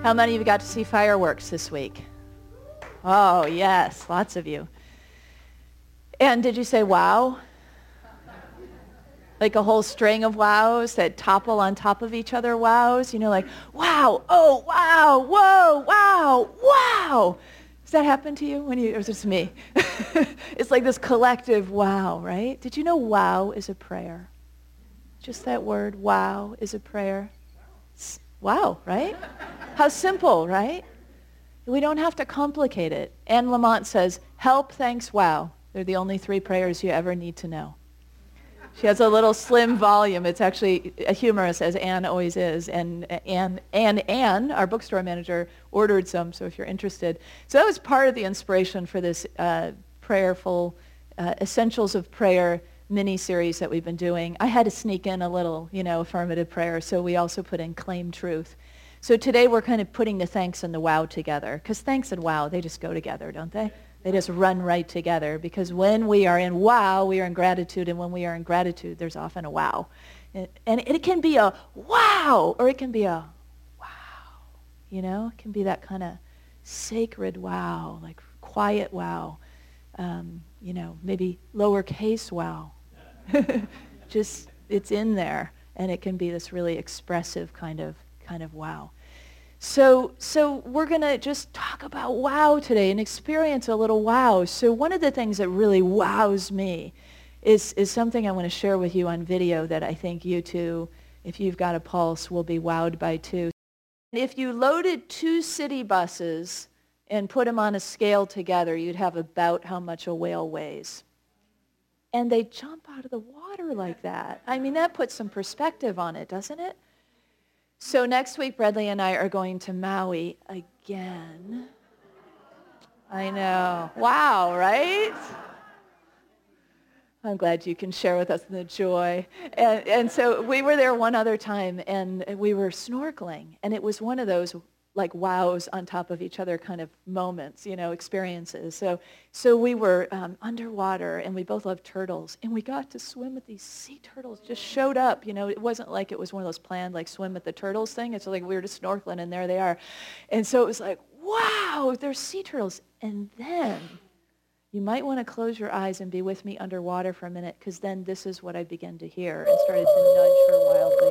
How many of you got to see fireworks this week? Oh, yes, lots of you. And did you say wow? Like a whole string of wows that topple on top of each other wows? You know, like, wow, oh, wow, whoa, wow, wow. Does that happen to you when you, or is this me? It's like this collective wow, right? Did you know wow is a prayer? Just that word, wow, is a prayer. Wow, right? How simple, right? We don't have to complicate it. Anne Lamott says, help, thanks, wow. They're the only three prayers you ever need to know. She has a little slim volume. It's actually a humorous, as Anne always is. And Anne, our bookstore manager, ordered some, so if you're interested. So that was part of the inspiration for this prayerful Essentials of Prayer mini-series that we've been doing. I had to sneak in a little, affirmative prayer, so we also put in Claim Truth. So today we're kind of putting the thanks and the wow together, because thanks and wow, they just go together, don't they? They just run right together, because when we are in wow, we are in gratitude, and when we are in gratitude, there's often a wow. And it can be a wow, or it can be a wow. It can be that kind of sacred wow, like quiet wow, maybe lowercase wow. Just, it's in there, and it can be this really expressive kind of wow. So we're going to just talk about wow today and experience a little wow. So one of the things that really wows me is something I want to share with you on video that I think you too, if you've got a pulse, will be wowed by too. If you loaded 2 city buses and put them on a scale together, you'd have about how much a whale weighs. And they jump out of the water like that. I mean, that puts some perspective on it, doesn't it? So next week, Bradley and I are going to Maui again. I know. Wow, right? I'm glad you can share with us the joy. And so we were there one other time, and we were snorkeling. And it was one of those like wows on top of each other kind of moments, experiences. So we were underwater, and we both love turtles, and we got to swim with these sea turtles. Just showed up, It wasn't like it was one of those planned like swim with the turtles thing. It's like we were just snorkeling, and there they are. And so it was like, wow, there's sea turtles. And then you might want to close your eyes and be with me underwater for a minute, because then this is what I began to hear and started to nudge her wildly.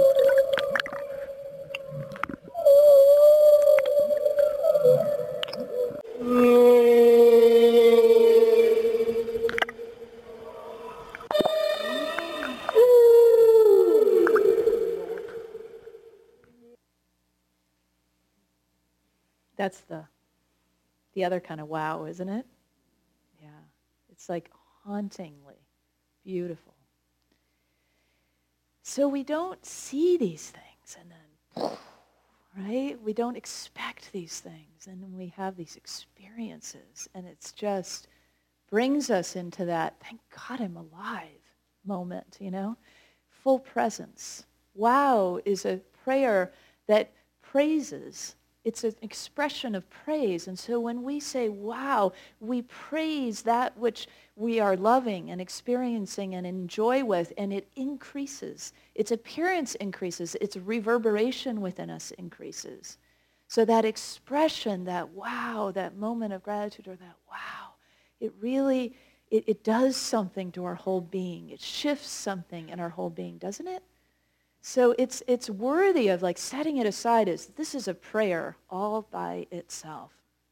That's the other kind of wow, isn't it? Yeah. It's like hauntingly beautiful. So we don't see these things and then, right? We don't expect these things, and then we have these experiences, and it's just brings us into that, thank God I'm alive moment, Full presence. Wow is a prayer that praises. It's an expression of praise. And so when we say, wow, we praise that which we are loving and experiencing and enjoy with, and it increases. Its appearance increases. Its reverberation within us increases. So that expression, that wow, that moment of gratitude, or that wow, it really, it does something to our whole being. It shifts something in our whole being, doesn't it? So it's worthy of like setting it aside as this is a prayer all by itself.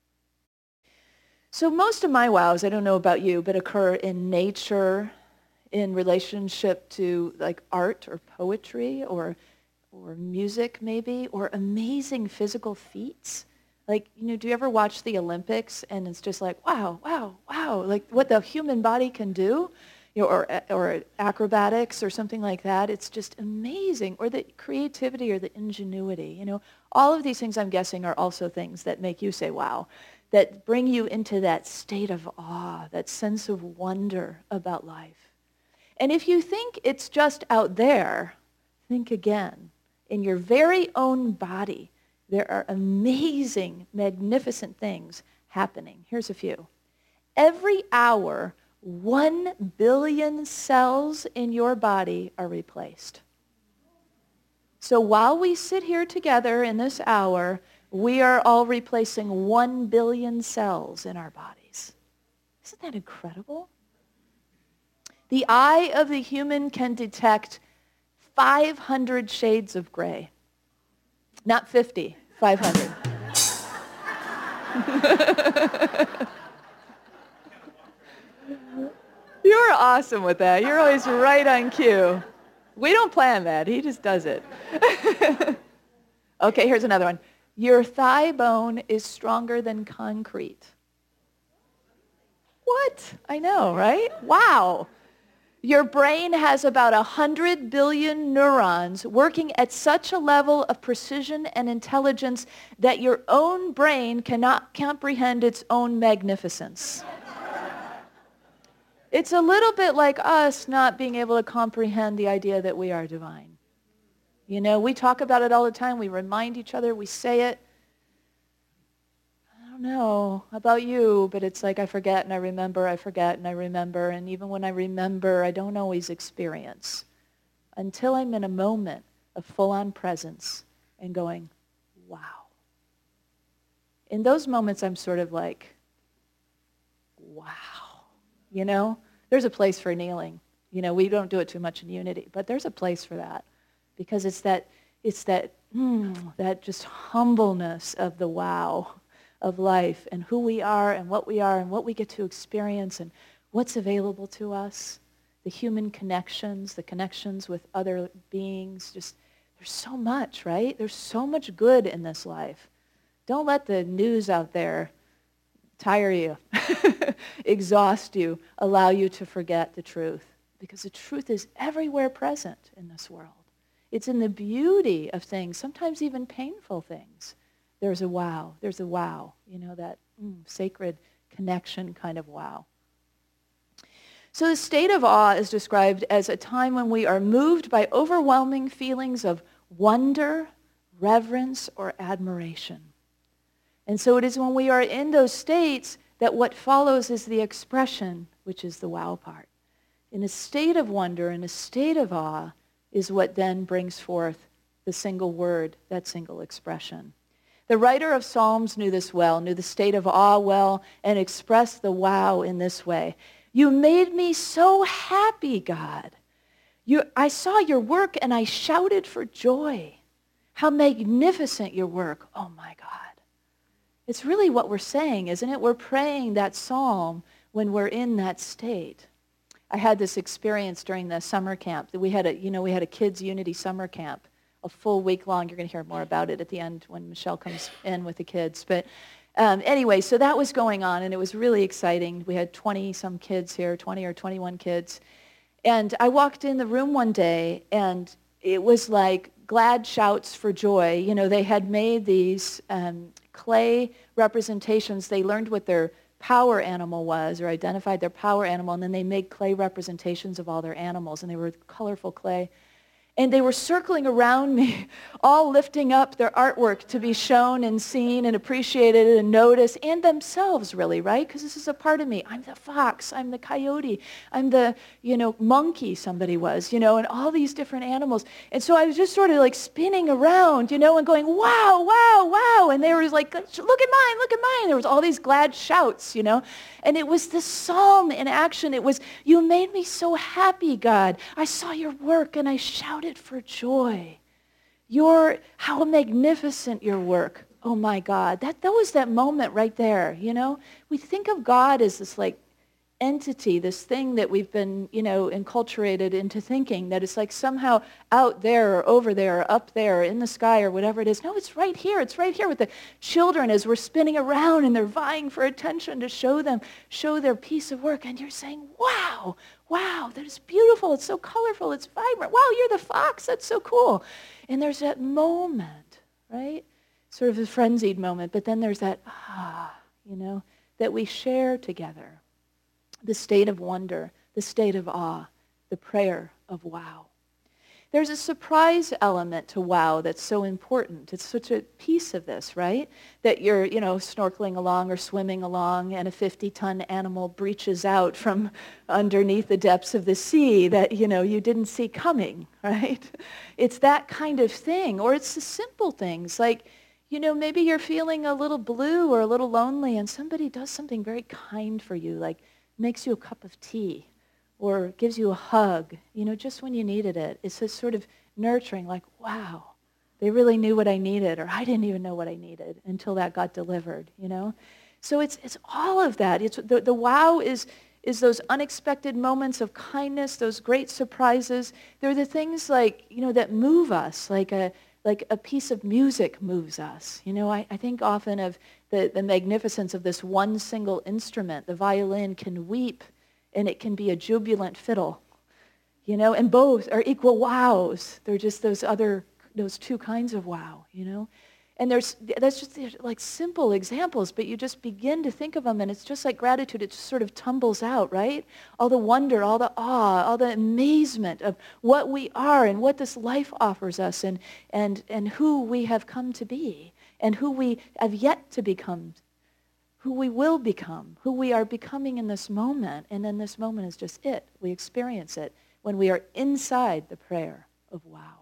So most of my wows, I don't know about you, but occur in nature, in relationship to like art or poetry or music maybe, or amazing physical feats. Like, do you ever watch the Olympics and it's just like, wow, wow, wow, like what the human body can do? Or acrobatics or something like that. It's just amazing. Or the creativity or the ingenuity. All of these things I'm guessing are also things that make you say, wow, that bring you into that state of awe, that sense of wonder about life. And if you think it's just out there, think again. In your very own body, there are amazing, magnificent things happening. Here's a few. Every hour, 1 billion cells in your body are replaced. So while we sit here together in this hour, We are all replacing 1 billion cells in our bodies. Isn't that incredible? The eye of the human can detect 500 shades of gray. Not 50, 500. You're awesome with that. You're always right on cue. We don't plan that. He just does it. Okay, here's another one. Your thigh bone is stronger than concrete. What? I know, right? Wow. Your brain has about 100 billion neurons working at such a level of precision and intelligence that your own brain cannot comprehend its own magnificence. It's a little bit like us not being able to comprehend the idea that we are divine. You know, we talk about it all the time. We remind each other. We say it. I don't know about you, but it's like I forget and I remember, I forget and I remember. And even when I remember, I don't always experience until I'm in a moment of full-on presence and going, wow. In those moments, I'm sort of like, wow. You know, there's a place for kneeling. You know, we don't do it too much in Unity, but there's a place for that because it's that just humbleness of the wow of life and who we are and what we get to experience and what's available to us, the human connections, the connections with other beings. Just there's so much, right? There's so much good in this life. Don't let the news out there tire you, exhaust you, allow you to forget the truth. Because the truth is everywhere present in this world. It's in the beauty of things, sometimes even painful things. There's a wow, you know, that sacred connection kind of wow. So the state of awe is described as a time when we are moved by overwhelming feelings of wonder, reverence, or admiration. And so it is when we are in those states that what follows is the expression, which is the wow part. In a state of wonder, in a state of awe, is what then brings forth the single word, that single expression. The writer of Psalms knew this well, knew the state of awe well, and expressed the wow in this way. You made me so happy, God. I saw your work and I shouted for joy. How magnificent your work. Oh my God. It's really what we're saying, isn't it? We're praying that psalm when we're in that state. I had this experience during the summer camp. We had a kids' Unity summer camp, a full week long. You're going to hear more about it at the end when Michelle comes in with the kids. But anyway, so that was going on, and it was really exciting. We had 20-some kids here, 20 or 21 kids. And I walked in the room one day, and it was like glad shouts for joy. You know, they had made these clay representations. They learned what their power animal was or identified their power animal, and then they made clay representations of all their animals, and they were colorful clay. And they were circling around me, all lifting up their artwork to be shown and seen and appreciated and noticed, and themselves really, right? Because this is a part of me. I'm the fox, I'm the coyote, I'm the, monkey somebody was, and all these different animals. And so I was just sort of like spinning around, and going, wow, wow, wow. And they were like, look at mine, look at mine. There was all these glad shouts, And it was this psalm in action. It was, you made me so happy, God. I saw your work and I shouted for joy. How magnificent your work. Oh my God. That was that moment right there, We think of God as this like entity, this thing that we've been, enculturated into thinking that it's like somehow out there or over there or up there or in the sky or whatever it is. No, it's right here. It's right here with the children as we're spinning around and they're vying for attention to show their piece of work. And you're saying, wow, that is beautiful. It's so colorful. It's vibrant. Wow, you're the fox. That's so cool. And there's that moment, right? Sort of a frenzied moment. But then there's that, that we share together. The state of wonder, the state of awe, the prayer of wow. There's a surprise element to wow that's so important. It's such a piece of this, right? That you're, snorkeling along or swimming along and a 50-ton animal breaches out from underneath the depths of the sea that, you didn't see coming, right? It's that kind of thing. Or it's the simple things like, Maybe you're feeling a little blue or a little lonely and somebody does something very kind for you, like makes you a cup of tea or gives you a hug, just when you needed it. It's this sort of nurturing, like, wow, they really knew what I needed, or I didn't even know what I needed until that got delivered. So it's all of that. It's the wow is those unexpected moments of kindness, those great surprises. They're the things like, that move us, like a piece of music moves us. I think often of the magnificence of this one single instrument. The violin can weep and it can be a jubilant fiddle, and both are equal wows. They're just those two kinds of wow. And that's just like simple examples, but you just begin to think of them, and it's just like gratitude. It just sort of tumbles out, right? All the wonder, all the awe, all the amazement of what we are and what this life offers us, and who we have come to be, and who we have yet to become, who we will become, who we are becoming in this moment. And then this moment is just it. We experience it when we are inside the prayer of wow.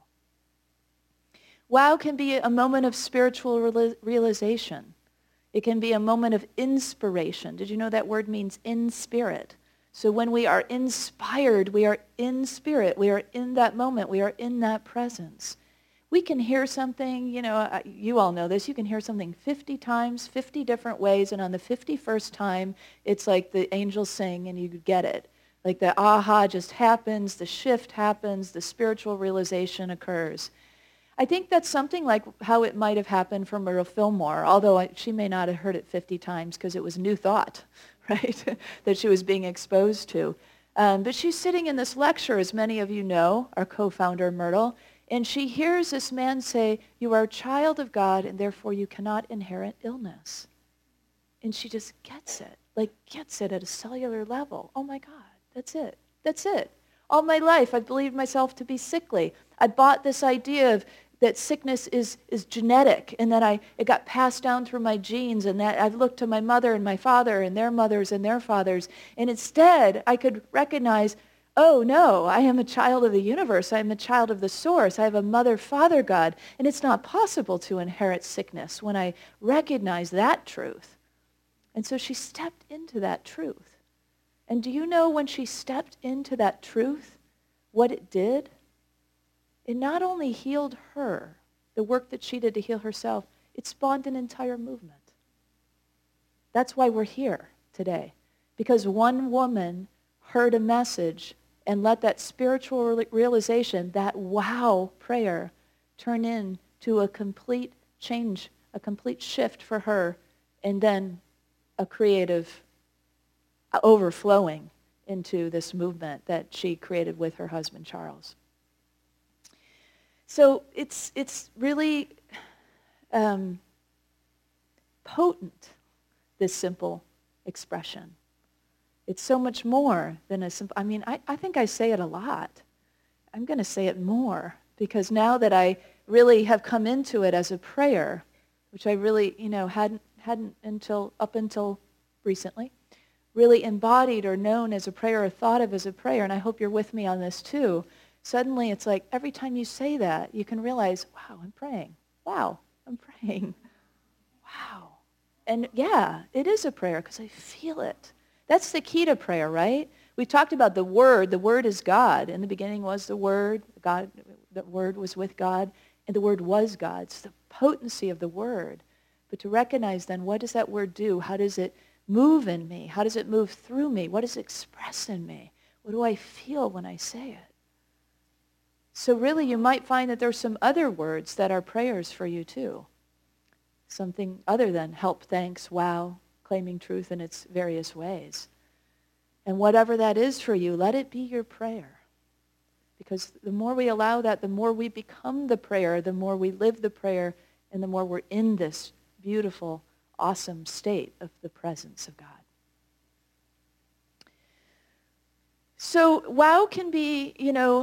Wow can be a moment of spiritual realization. It can be a moment of inspiration. Did you know that word means in spirit? So when we are inspired, we are in spirit. We are in that moment. We are in that presence. We can hear something, you all know this, you can hear something 50 times, 50 different ways, and on the 51st time, it's like the angels sing and you get it. Like the aha just happens, the shift happens, the spiritual realization occurs. I think that's something like how it might have happened for Myrtle Fillmore, although she may not have heard it 50 times because it was new thought, right, that she was being exposed to. But she's sitting in this lecture, as many of you know, our co-founder Myrtle, and she hears this man say, "You are a child of God, and therefore you cannot inherit illness." And she just gets it at a cellular level. Oh my God, that's it. That's it. All my life, I've believed myself to be sickly. I bought this idea of that sickness is genetic, and that it got passed down through my genes, and that I've looked to my mother and my father and their mothers and their fathers, and instead I could recognize, oh no, I am a child of the universe. I am a child of the source. I have a mother, father, God, and it's not possible to inherit sickness when I recognize that truth. And so she stepped into that truth. And do you know when she stepped into that truth, what it did? It not only healed her, the work that she did to heal herself, it spawned an entire movement. That's why we're here today. Because one woman heard a message and let that spiritual realization, that wow prayer, turn into a complete change, a complete shift for her, and then a creative overflowing into this movement that she created with her husband, Charles. So it's really potent, this simple expression. It's so much more than a simple, I think I say it a lot. I'm going to say it more, because now that I really have come into it as a prayer, which I really, hadn't up until recently, really embodied or known as a prayer or thought of as a prayer, and I hope you're with me on this too. Suddenly it's like every time you say that, you can realize, wow, I'm praying. Wow, I'm praying. Wow. And yeah, it is a prayer because I feel it. That's the key to prayer, right? We talked about the Word. The Word is God. In the beginning was the Word. God, the Word was with God, and the Word was God. It's the potency of the Word. But to recognize then, what does that Word do? How does it move in me? How does it move through me? What does it express in me? What do I feel when I say it? So really, you might find that there's some other words that are prayers for you too. Something other than help, thanks, wow, claiming truth in its various ways. And whatever that is for you, let it be your prayer. Because the more we allow that, the more we become the prayer, the more we live the prayer, and the more we're in this beautiful, awesome state of the presence of God. So wow can be,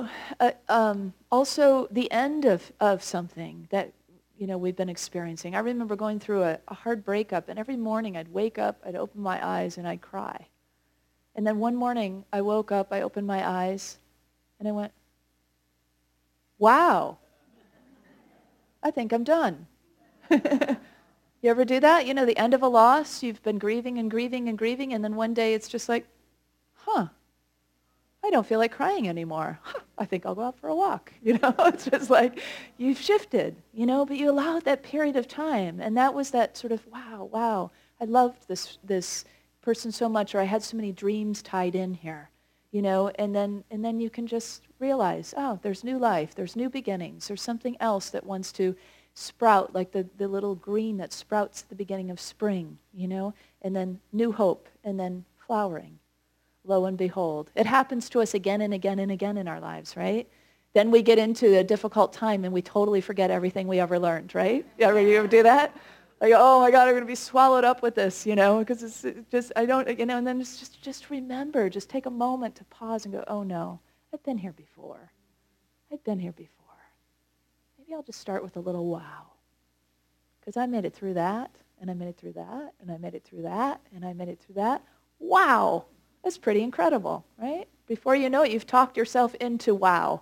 also the end of something that, we've been experiencing. I remember going through a hard breakup, and every morning I'd wake up, I'd open my eyes, and I'd cry. And then one morning I woke up, I opened my eyes, and I went, wow, I think I'm done. You ever do that? The end of a loss, you've been grieving and grieving and grieving, and then one day it's just like, I don't feel like crying anymore. I think I'll go out for a walk. It's just like you've shifted, but you allowed that period of time. And that was that sort of, wow, I loved this person so much, or I had so many dreams tied in here, and then you can just realize, there's new life, there's new beginnings, there's something else that wants to sprout, like the little green that sprouts at the beginning of spring, and then new hope, and then flowering. Lo and behold. It happens to us again and again and again in our lives, right? Then we get into a difficult time and we totally forget everything we ever learned, right? You ever do that? Like, oh my God, I'm going to be swallowed up with this, because it's just, I don't, and then it's just remember, just take a moment to pause and go, oh no, I've been here before. I've been here before. Maybe I'll just start with a little wow. Because I made it through that, and I made it through that, and I made it through that, and I made it through that. Wow. That's pretty incredible, right? Before you know it, you've talked yourself into wow.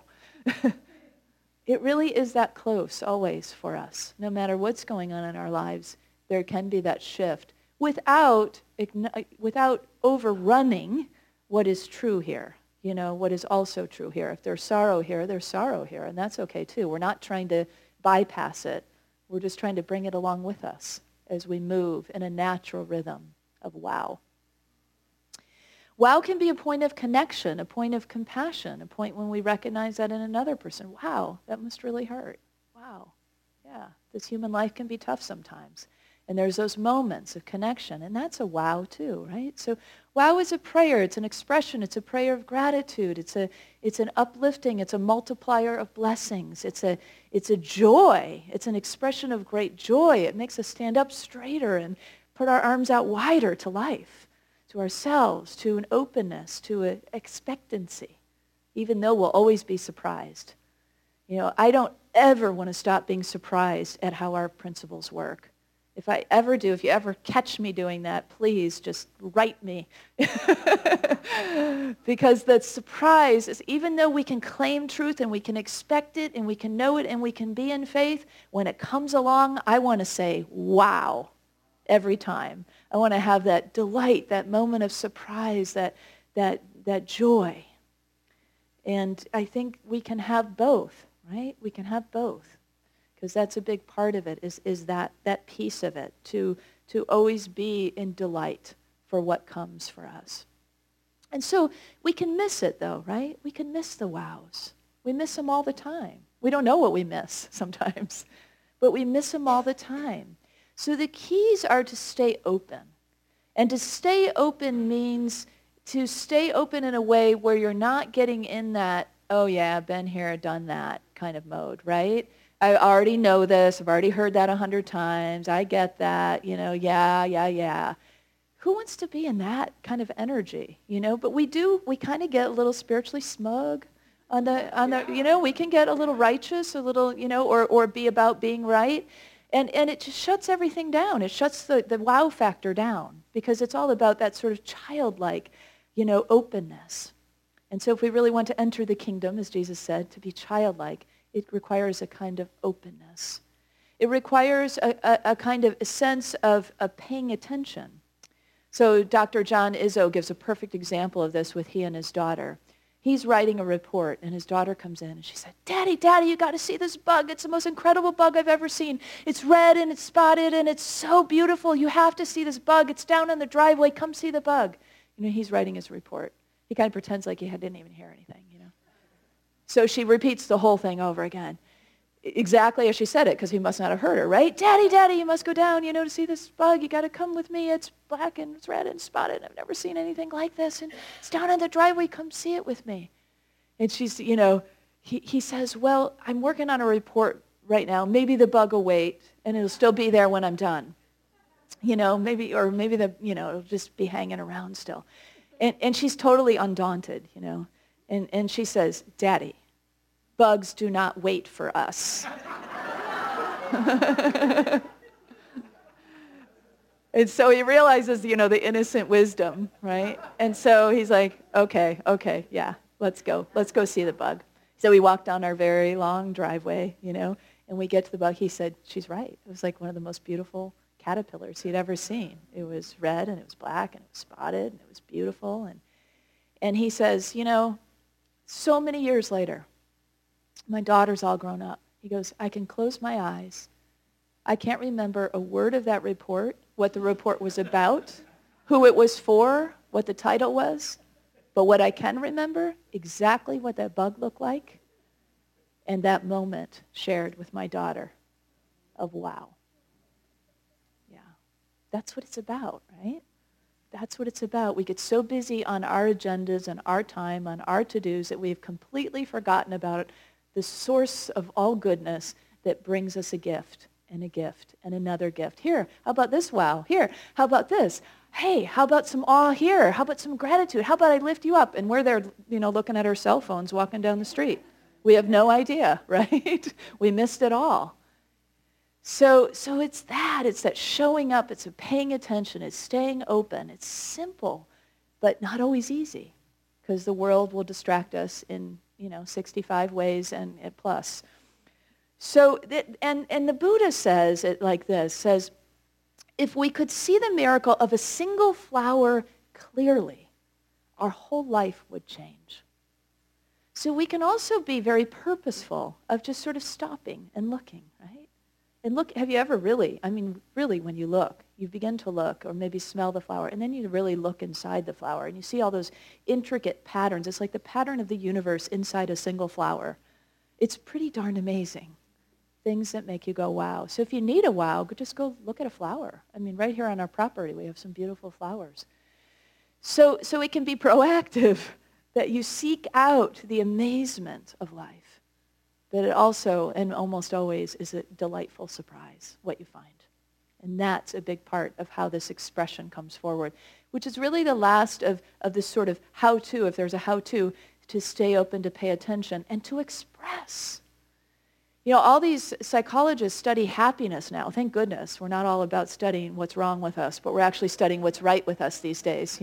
It really is that close always for us. No matter what's going on in our lives, there can be that shift without overrunning what is true here. What is also true here. If there's sorrow here, there's sorrow here, and that's okay too. We're not trying to bypass it. We're just trying to bring it along with us as we move in a natural rhythm of wow. Wow can be a point of connection, a point of compassion, a point when we recognize that in another person. Wow, that must really hurt. Wow, yeah, this human life can be tough sometimes. And there's those moments of connection, and that's a wow too, right? So wow is a prayer. It's an expression. It's a prayer of gratitude. It's an uplifting. It's a multiplier of blessings. It's a joy. It's an expression of great joy. It makes us stand up straighter and put our arms out wider to life, to ourselves, to an openness, to an expectancy, even though we'll always be surprised. I don't ever want to stop being surprised at how our principles work. If I ever do, if you ever catch me doing that, please just write me. Because that surprise is, even though we can claim truth and we can expect it and we can know it and we can be in faith, when it comes along, I want to say, wow, every time. I want to have that delight, that moment of surprise, that joy. And I think we can have both, right? We can have both. Because that's a big part of it, is that piece of it, to always be in delight for what comes for us. And so we can miss it though, right? We can miss the wows. We miss them all the time. We don't know what we miss sometimes, but we miss them all the time. So the keys are to stay open. And to stay open means to stay open in a way where you're not getting in that, oh yeah, been here, done that kind of mode, right? I already know this. I've already heard that 100 times. I get that, yeah. Who wants to be in that kind of energy, But we kind of get a little spiritually smug on the, we can get a little righteous, a little, or be about being right. And it just shuts everything down. It shuts the wow factor down because it's all about that sort of childlike, openness. And so if we really want to enter the kingdom, as Jesus said, to be childlike, it requires a kind of openness. It requires a kind of a sense of paying attention. So Dr. John Izzo gives a perfect example of this with he and his daughter. He's writing a report, and his daughter comes in, and she said, Daddy, you got to see this bug. It's the most incredible bug I've ever seen. It's red, and it's spotted, and it's so beautiful. You have to see this bug. It's down in the driveway. Come see the bug. He's writing his report. He kind of pretends like he didn't even hear anything, So she repeats the whole thing over again, exactly as she said it, because he must not have heard her, right? Daddy, you must go down, to see this bug. You got to come with me. It's black and it's red and spotted. I've never seen anything like this. And it's down in the driveway. Come see it with me. And she's, he says, well, I'm working on a report right now. Maybe the bug will wait, and it'll still be there when I'm done. Maybe it'll just be hanging around still. And she's totally undaunted, And she says, Daddy, bugs do not wait for us. And so he realizes, the innocent wisdom, right? And so he's like, okay, yeah, let's go. Let's go see the bug. So we walk down our very long driveway, And we get to the bug. He said, she's right. It was like one of the most beautiful caterpillars he'd ever seen. It was red and it was black and it was spotted and it was beautiful. And he says, so many years later, my daughter's all grown up. He goes, I can close my eyes. I can't remember a word of that report, what the report was about, who it was for, what the title was. But what I can remember, exactly what that bug looked like, and that moment shared with my daughter of wow. Yeah, that's what it's about, right? That's what it's about. We get so busy on our agendas and our time, on our to-dos, that we've completely forgotten about the source of all goodness that brings us a gift and another gift. Here, how about this wow? Here, how about this? Hey, how about some awe here? How about some gratitude? How about I lift you up? And we're there, looking at our cell phones, walking down the street. We have no idea, right? We missed it all. So it's that showing up, it's a paying attention, it's staying open. It's simple, but not always easy, because the world will distract us in, 65 ways and plus. So, and the Buddha says it like this, says, if we could see the miracle of a single flower clearly, our whole life would change. So we can also be very purposeful of just sort of stopping and looking, right? And look, have you ever really when you look, you begin to look or maybe smell the flower, and then you really look inside the flower, and you see all those intricate patterns. It's like the pattern of the universe inside a single flower. It's pretty darn amazing. Things that make you go, wow. So if you need a wow, just go look at a flower. Right here on our property, we have some beautiful flowers. So it can be proactive, that you seek out the amazement of life. But it also, and almost always, is a delightful surprise, what you find. And that's a big part of how this expression comes forward, which is really the last of this sort of how-to, if there's a how-to, to stay open, to pay attention, and to express. All these psychologists study happiness now. Thank goodness. We're not all about studying what's wrong with us, but we're actually studying what's right with us these days,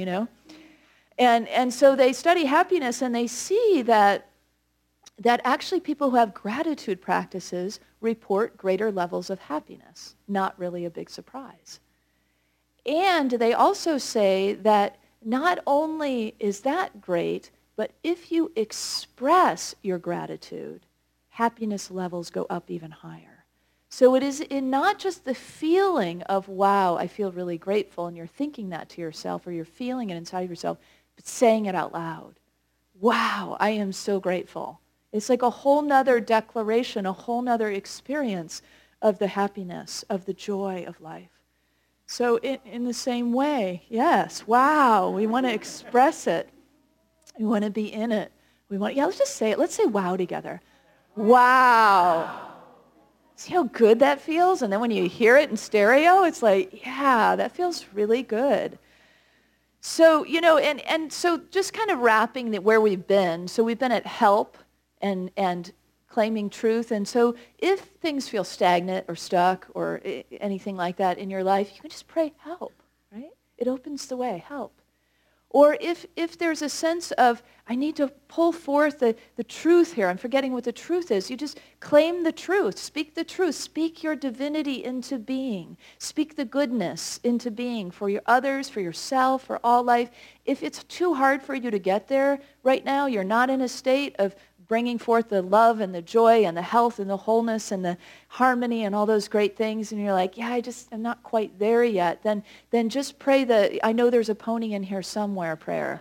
And so they study happiness, and they see that actually people who have gratitude practices report greater levels of happiness. Not really a big surprise. And they also say that not only is that great, but if you express your gratitude, happiness levels go up even higher. So it is in not just the feeling of, wow, I feel really grateful, and you're thinking that to yourself, or you're feeling it inside of yourself, but saying it out loud. Wow, I am so grateful. It's like a whole nother declaration, a whole nother experience of the happiness, of the joy of life. So in the same way, yes, wow, we want to express it. We want to be in it. Let's just say it. Let's say wow together. Wow. See how good that feels? And then when you hear it in stereo, it's like, yeah, that feels really good. So, and so just kind of wrapping where we've been. So we've been at help and claiming truth. And so if things feel stagnant or stuck or anything like that in your life, you can just pray help, right? It opens the way, help. Or if there's a sense of, I need to pull forth the truth here, I'm forgetting what the truth is, you just claim the truth, speak the truth, speak your divinity into being, speak the goodness into being for your others, for yourself, for all life. If it's too hard for you to get there right now, you're not in a state of bringing forth the love and the joy and the health and the wholeness and the harmony and all those great things, and you're like, yeah, I'm not quite there yet, then just pray I know there's a pony in here somewhere prayer.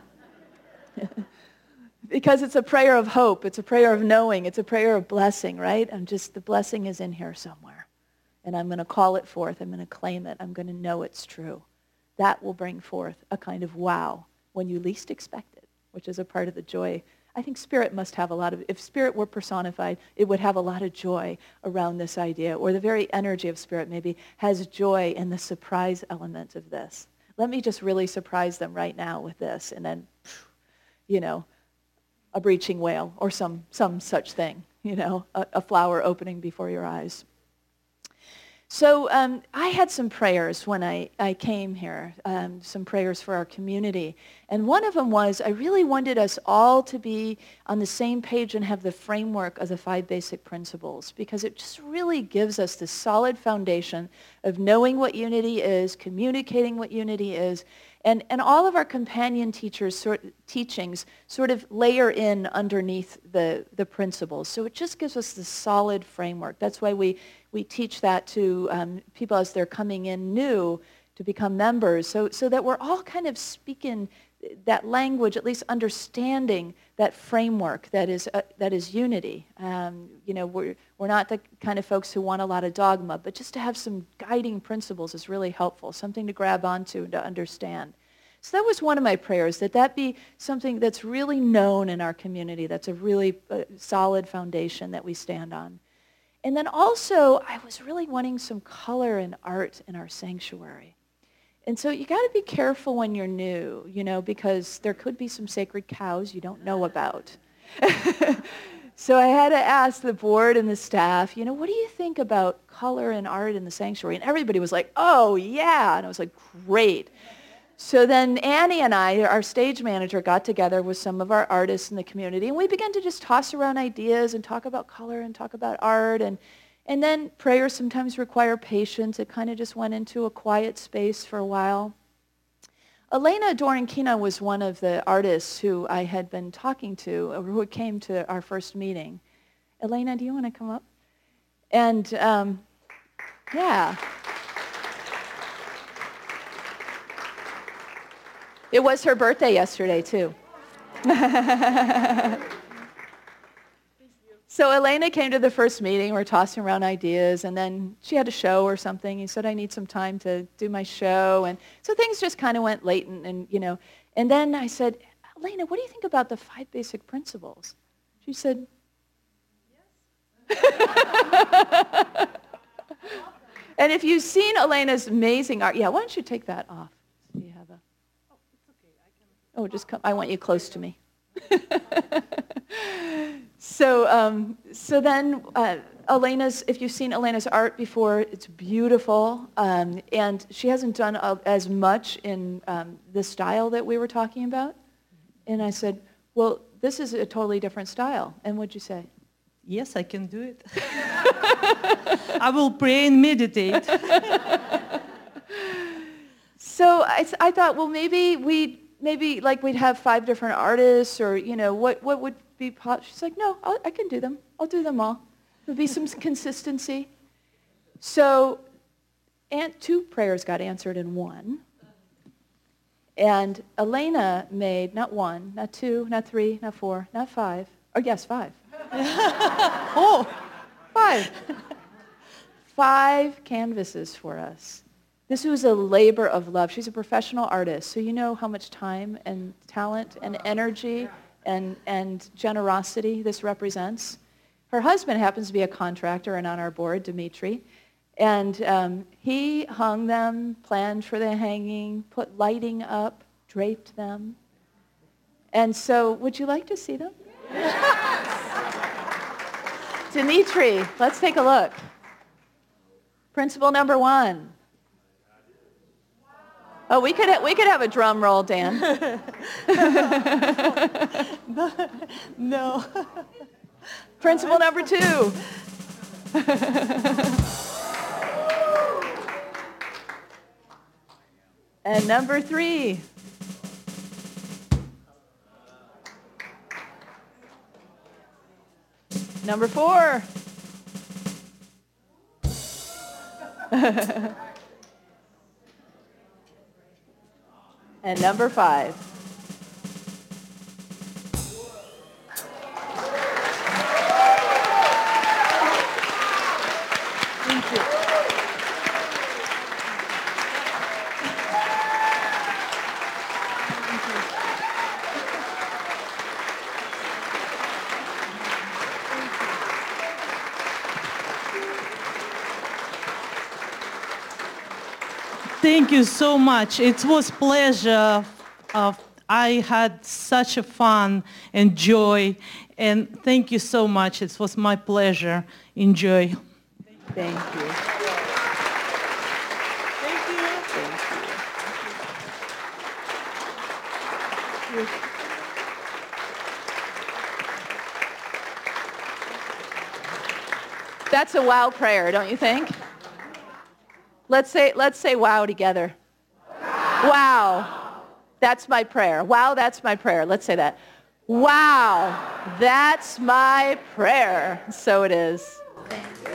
Because it's a prayer of hope, it's a prayer of knowing, it's a prayer of blessing, right? The blessing is in here somewhere. And I'm going to call it forth, I'm going to claim it, I'm going to know it's true. That will bring forth a kind of wow when you least expect it, which is a part of the joy. I think Spirit must have if Spirit were personified, it would have a lot of joy around this idea, or the very energy of Spirit maybe has joy in the surprise element of this. Let me just really surprise them right now with this, and then, a breaching whale or some such thing, a flower opening before your eyes. So I had some prayers when I came here, some prayers for our community. And one of them was I really wanted us all to be on the same page and have the framework of the 5 basic principles, because it just really gives us this solid foundation of knowing what unity is, communicating what unity is, and all of our companion teachings sort of layer in underneath the principles. So it just gives us this solid framework. That's why we teach that to people as they're coming in new to become members, so that we're all kind of speaking that language, at least understanding that framework that is unity. We're not the kind of folks who want a lot of dogma, but just to have some guiding principles is really helpful, something to grab onto and to understand. So that was one of my prayers, that be something that's really known in our community, that's a really solid foundation that we stand on. And then also, I was really wanting some color and art in our sanctuary. And so you got to be careful when you're new, because there could be some sacred cows you don't know about. So I had to ask the board and the staff, what do you think about color and art in the sanctuary? And everybody was like, oh, yeah. And I was like, great. So then Annie and I, our stage manager, got together with some of our artists in the community, and we began to just toss around ideas and talk about color and talk about art. And then prayers sometimes require patience. It kind of just went into a quiet space for a while. Elena Dorinkina was one of the artists who I had been talking to, or who came to our first meeting. Elena, do you want to come up? And yeah. It was her birthday yesterday, too. So Elena came to the first meeting. We're tossing around ideas, and then she had a show or something. He said, I need some time to do my show. And so things just kind of went latent, and then I said, Elena, what do you think about the 5 basic principles? She said, yes. And if you've seen Elena's amazing art, why don't you take that off? Do you have a... Oh, just come. I want you close to me. So then Elena's, if you've seen Elena's art before, it's beautiful. And she hasn't done as much in the style that we were talking about. And I said, well, this is a totally different style. And what'd you say? Yes, I can do it. I will pray and meditate. So I thought, well, maybe we'd have 5 different artists, or, what would be possible? She's like, no, I can do them. I'll do them all. There'll be some consistency. So 2 prayers got answered in one. And Elena made not 1, not 2, not 3, not 4, not 5. Oh, yes, 5. Oh, 5. 5 canvases for us. This was a labor of love. She's a professional artist, so you know how much time and talent and energy and generosity this represents. Her husband happens to be a contractor and on our board, Dimitri, and he hung them, planned for the hanging, put lighting up, draped them. And so, would you like to see them? Dimitri, let's take a look. Principle number 1. Oh, we could have a drum roll, Dan. No. Principle number 2. And number 3. Number 4. And number 5. Thank you. Thank you so much. It was a pleasure. I had such a fun and joy. And thank you so much. It was my pleasure. Enjoy. Thank you. That's a wow prayer, don't you think? Let's say wow together. Wow. That's my prayer. Wow, that's my prayer. Let's say that. Wow, that's my prayer. So it is.